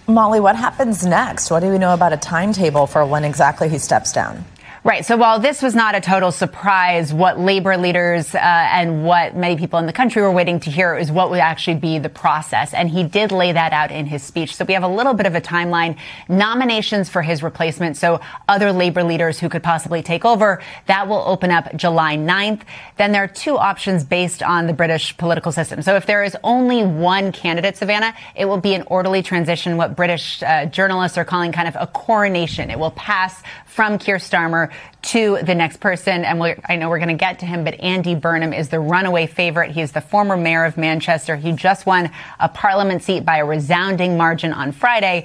Molly, what happens next? What do we know about a timetable for when exactly he steps down? Right. So while this was not a total surprise, what labor leaders and what many people in the country were waiting to hear is what would actually be the process. And he did lay that out in his speech. So we have a little bit of a timeline. Nominations for his replacement, so other labor leaders who could possibly take over, that will open up July 9th. Then there are two options based on the British political system. So if there is only one candidate, Savannah, it will be an orderly transition, what British journalists are calling kind of a coronation. It will pass from Keir Starmer to the next person. And I know we're going to get to him, but Andy Burnham is the runaway favorite. He's the former mayor of Manchester. He just won a parliament seat by a resounding margin on Friday.